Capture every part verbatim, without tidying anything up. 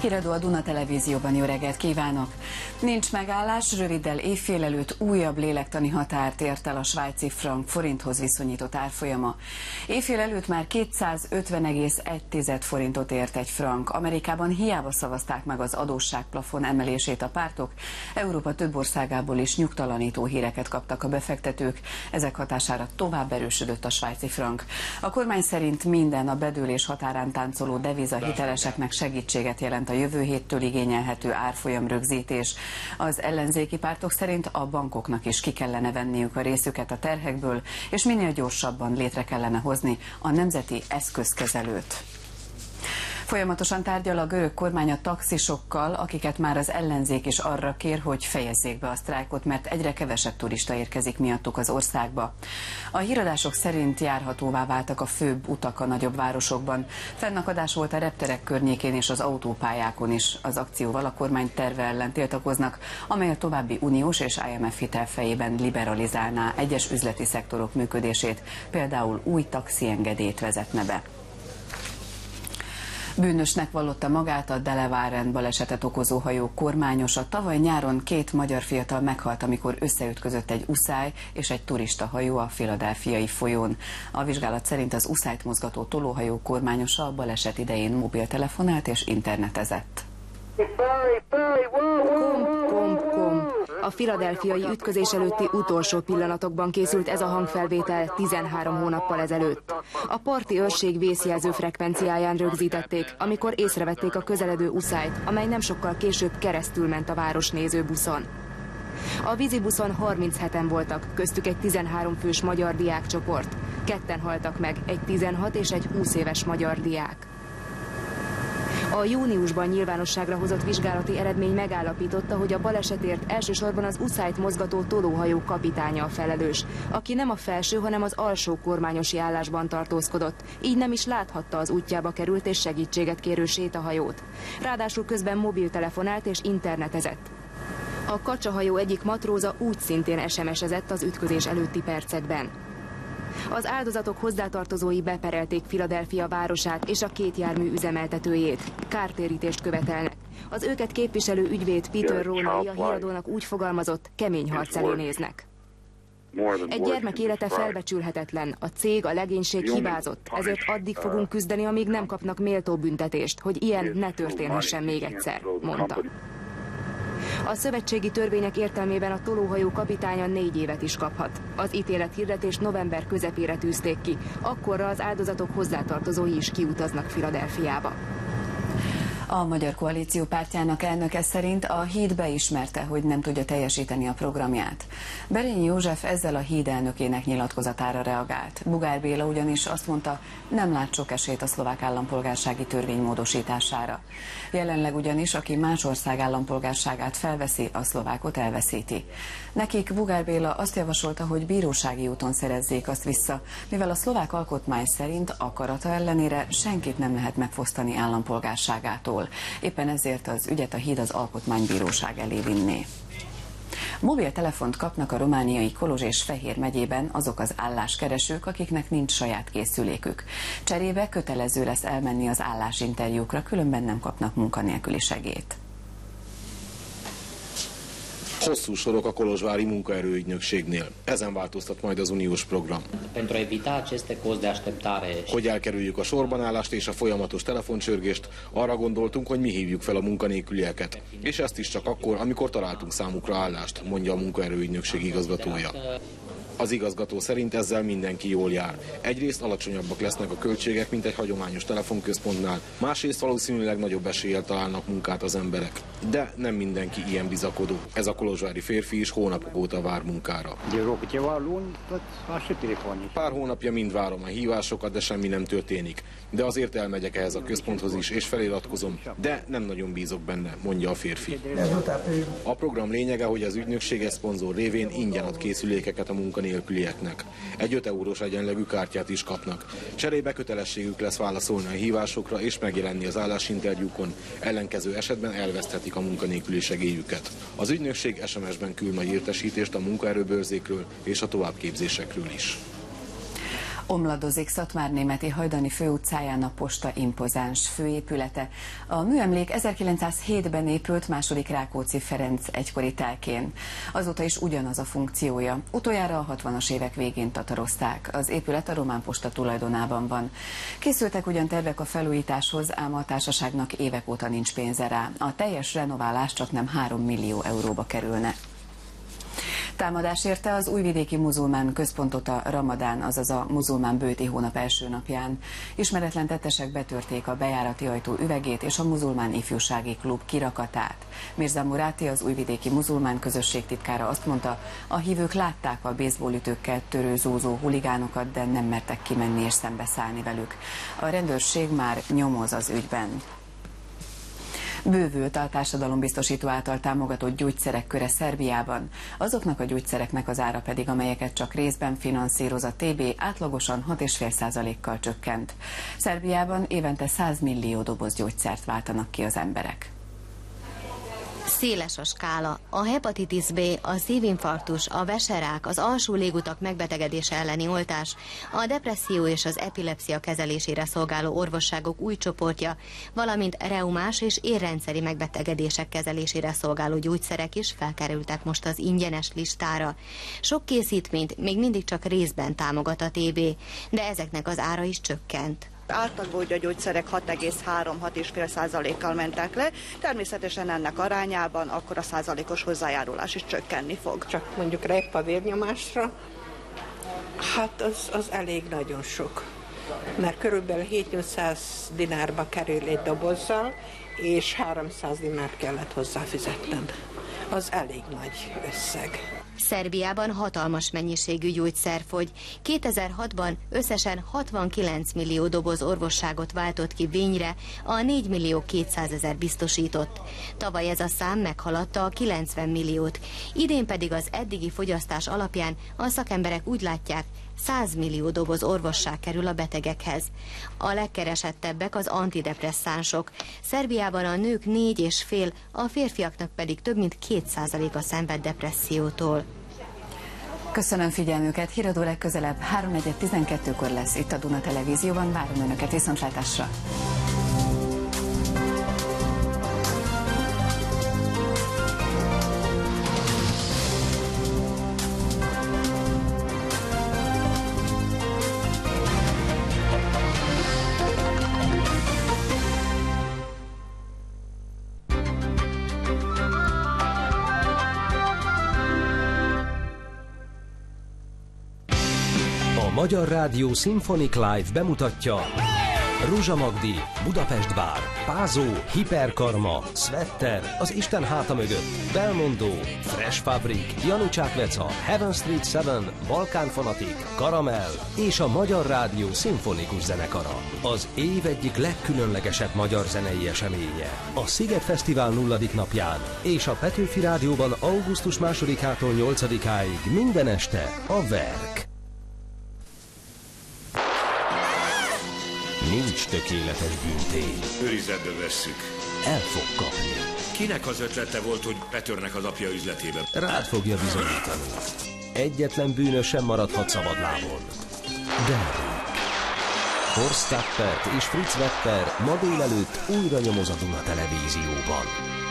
Híradó a Duna Televízióban, jó reggelt kívánok! Nincs megállás, röviddel évfél előtt újabb lélektani határt ért el a svájci frank forinthoz viszonyított árfolyama. Évfél előtt már kétszázötven egész egy forintot ért egy frank. Amerikában hiába szavazták meg az adósságplafon emelését a pártok, Európa több országából is nyugtalanító híreket kaptak a befektetők, ezek hatására tovább erősödött a svájci frank. A kormány szerint minden a bedőlés határán táncoló devizahiteleseknek segítséget jelent a jövő héttől igényelhető árfolyam rögzítés. Az ellenzéki pártok szerint a bankoknak is ki kellene venniük a részüket a terhekből, és minél gyorsabban létre kellene hozni a nemzeti eszközkezelőt. Folyamatosan tárgyal a görög kormány a taxisokkal, akiket már az ellenzék is arra kér, hogy fejezzék be a sztrájkot, mert egyre kevesebb turista érkezik miattuk az országba. A híradások szerint járhatóvá váltak a főbb utak a nagyobb városokban. Fennakadás volt a repterek környékén és az autópályákon is. Az akcióval a kormány terve ellen tiltakoznak, amely a további uniós és I M F hitelfejében liberalizálná egyes üzleti szektorok működését, például új taxiengedélyt vezetne be. Bűnösnek vallotta magát a Delawaren balesetet okozó hajó kormányosa. Tavaly nyáron két magyar fiatal meghalt, amikor összeütközött egy uszály és egy turista hajó a Philadelphiai folyón. A vizsgálat szerint az uszályt mozgató tolóhajó kormányosa a baleset idején mobiltelefonált és internetezett. Kom, kom, kom. A philadelphiai ütközés előtti utolsó pillanatokban készült ez a hangfelvétel tizenhárom hónappal ezelőtt. A parti őrség vészjelző frekvenciáján rögzítették, amikor észrevették a közeledő uszályt, amely nem sokkal később keresztül ment a városnéző buszon. A vízibuszon harmincheten voltak, köztük egy tizenhárom fős magyar diákcsoport. Ketten haltak meg, egy tizenhat és egy húsz éves magyar diák. A júniusban nyilvánosságra hozott vizsgálati eredmény megállapította, hogy a balesetért elsősorban az uszályt mozgató tolóhajó kapitánya a felelős, aki nem a felső, hanem az alsó kormányosi állásban tartózkodott, így nem is láthatta az útjába került és segítséget kérő sétahajót. Ráadásul közben mobiltelefonált és internetezett. A kacsahajó egyik matróza úgy szintén es em es-ezett az ütközés előtti percekben. Az áldozatok hozzátartozói beperelték Philadelphia városát és a két jármű üzemeltetőjét. Kártérítést követelnek. Az őket képviselő ügyvéd Peter Roney a híradónak úgy fogalmazott, kemény harc elé néznek. Egy gyermek élete felbecsülhetetlen, a cég, a legénység hibázott, ezért addig fogunk küzdeni, amíg nem kapnak méltó büntetést, hogy ilyen ne történhessen még egyszer, mondta. A szövetségi törvények értelmében a tolóhajó kapitánya négy évet is kaphat. Az ítélethirdetést november közepére tűzték ki, akkorra az áldozatok hozzátartozói is kiutaznak Philadelphiába. A Magyar Koalíció pártjának elnöke szerint a híd beismerte, hogy nem tudja teljesíteni a programját. Berényi József ezzel a híd elnökének nyilatkozatára reagált. Bugár Béla ugyanis azt mondta, nem lát sok esélyt a szlovák állampolgársági törvény módosítására. Jelenleg ugyanis, aki más ország állampolgárságát felveszi, a szlovákot elveszíti. Nekik Bugár Béla azt javasolta, hogy bírósági úton szerezzék azt vissza, mivel a szlovák alkotmány szerint akarata ellenére senkit nem lehet megfosztani állampolgárságától. Éppen ezért az ügyet a híd az alkotmánybíróság elé vinné. Mobiltelefont kapnak a romániai Kolozs és Fehér megyében azok az álláskeresők, akiknek nincs saját készülékük. Cserébe kötelező lesz elmenni az állásinterjúkra, különben nem kapnak munkanélküli segélyt. Hosszú sorok a kolozsvári munkaerőügynökségnél. Ezen változtat majd az uniós program. Hogy elkerüljük a sorbanállást és a folyamatos telefoncsörgést, arra gondoltunk, hogy mi hívjuk fel a munkanélkülieket. És ezt is csak akkor, amikor találtunk számukra állást, mondja a munkaerőügynökség igazgatója. Az igazgató szerint ezzel mindenki jól jár. Egyrészt alacsonyabbak lesznek a költségek, mint egy hagyományos telefonközpontnál, másrészt valószínűleg nagyobb eséllyel találnak munkát az emberek. De nem mindenki ilyen bizakodó. Ez a kolozsvári férfi is hónapok óta vár munkára. Pár hónapja mind várom a hívásokat, de semmi nem történik. De azért elmegyek ehhez a központhoz is, és feliratkozom, de nem nagyon bízok benne, mondja a férfi. A program lényege, hogy az ügynökség szponzor révén ingyen ad készülékeket a munkanélkülieknek. Egy öt eurós egyenlegű kártyát is kapnak. Cserébe kötelességük lesz válaszolni a hívásokra és megjelenni az állásinterjúkon, ellenkező esetben elveszthetik a munkanélküli segélyüket. Az ügynökség es em es-ben küld majd értesítést a munkaerőbörzékről és a továbbképzésekről is. Omladozik Szatmárnémeti Hajdani főutcáján a posta impozáns főépülete. A műemlék ezerkilencszázhétben épült második Rákóczi Ferenc egykori telkén. Azóta is ugyanaz a funkciója. Utoljára a hatvanas évek végén tatarozták. Az épület a Román Posta tulajdonában van. Készültek ugyan tervek a felújításhoz, ám a társaságnak évek óta nincs pénze rá. A teljes renoválás csaknem három millió euróba kerülne. Támadás érte az újvidéki muzulmán központot a Ramadán, azaz a muzulmán bőti hónap első napján. Ismeretlen tettesek betörték a bejárati ajtó üvegét és a muzulmán ifjúsági klub kirakatát. Mirza Muráti, az újvidéki muzulmán közösség titkára azt mondta, a hívők látták a baseballütőkkel törőzózó huligánokat, de nem mertek kimenni és szembeszállni velük. A rendőrség már nyomoz az ügyben. Bővült a társadalombiztosító által támogatott gyógyszerek köre Szerbiában. Azoknak a gyógyszereknek az ára pedig, amelyeket csak részben finanszíroz a té bé, átlagosan hat egész öt százalékkal csökkent. Szerbiában évente száz millió doboz gyógyszert váltanak ki az emberek. Széles a skála. A hepatitis B, a szívinfarktus, a veserák, az alsó légutak megbetegedése elleni oltás, a depresszió és az epilepszia kezelésére szolgáló orvosságok új csoportja, valamint reumás és érrendszeri megbetegedések kezelésére szolgáló gyógyszerek is felkerültek most az ingyenes listára. Sok készítményt még mindig csak részben támogat a té bé, de ezeknek az ára is csökkent. Átlaggyógyszerek hat egész három - hat egész öt százalékkal mentek le, természetesen ennek arányában akkor a százalékos hozzájárulás is csökkenni fog. Csak mondjuk repa vérnyomásra, hát az, az elég nagyon sok, mert körülbelül hét-nyolcszáz dinárba kerül egy dobozzal, és háromszáz dinárt kellett hozzáfizetnem. Az elég nagy összeg. Szerbiában hatalmas mennyiségű gyógyszer fogy. kétezer-hatban összesen hatvankilenc millió doboz orvosságot váltott ki vényre a négy millió kétszázezer biztosított. Tavaly ez a szám meghaladta a kilencven milliót, idén pedig az eddigi fogyasztás alapján a szakemberek úgy látják, száz millió doboz orvosság kerül a betegekhez. A legkeresettebbek az antidepresszánsok. Szerbiában a nők négy és fél, a férfiaknak pedig több mint két százaléka szenved depressziótól. Köszönöm figyelmüket, híradó legközelebb három negyven tizenkettőkor lesz itt a Duna Televízióban, várom Önöket, viszontlátásra! Magyar Rádió Symphonic Live bemutatja Ruzsa Magdi, Budapest Bár, Pázó, Hiperkarma, Sweater, Az Isten háta mögött, Belmondo, Fresh Fabric, Janucsák Veca, Heaven Street Seven, Balkán Fanatik, Karamell és a Magyar Rádió szimfonikus zenekara. Az év egyik legkülönlegesebb magyar zenei eseménye. A Sziget Fesztivál nulladik napján és a Petőfi Rádióban augusztus másodikától nyolcadikáig minden este a Verk. Nincs tökéletes bűntény. Őrizetbe vesszük. El fog kapni. Kinek az ötlete volt, hogy betörnek az apja üzletébe? Rád fogja bizonyítani. Egyetlen bűnös sem maradhat szabadlábon. Derrick. Horst Tappert és Fritz Wepper ma délelőtt újra nyomoz a Duna Televízióban.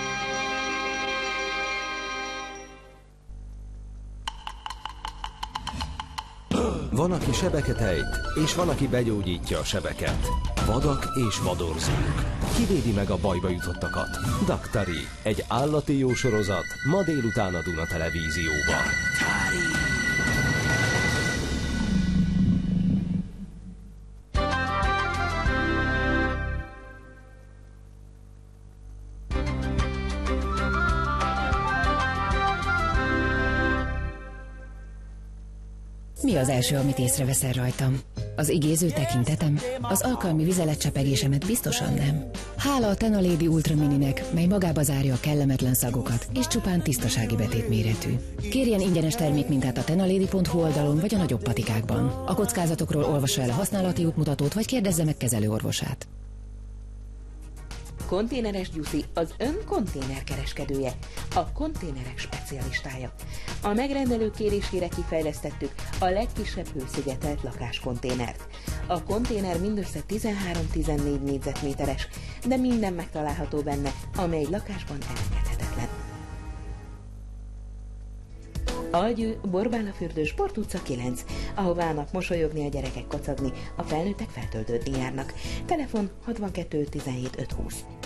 Van, aki sebeket ejt, és van, aki begyógyítja a sebeket. Vadak és vadorzók. Kivédi meg a bajba jutottakat? Daktari, egy állati jó sorozat, ma délután a Duna Televízióban. Mi az első, amit észreveszel rajtam? Az igéző tekintetem? Az alkalmi vizeletcsepegésemet biztosan nem. Hála a Tenalady Ultra Mininek, mely magába zárja a kellemetlen szagokat, és csupán tisztasági betétméretű. Kérjen ingyenes termékmintát a tenalady pont hu oldalon vagy a nagyobb patikákban. A kockázatokról olvassa el a használati útmutatót, vagy kérdezze meg kezelőorvosát. Konténeres Gyuszi, az ön konténerkereskedője. a konténerek specialistája. A megrendelők kérésére kifejlesztettük a legkisebb hőszigetelt lakáskonténert. A konténer mindössze tizenhárom-tizennégy négyzetméteres, de minden megtalálható benne, ami egy lakásban elengedhetetlen. Algyő, Borbálafürdő, Sport utca kilenc, ahová állnak mosolyogni a gyerekek, kacagni, a felnőttek feltöltődni járnak. Telefon hatvankettő tizenhét ötszázhúsz.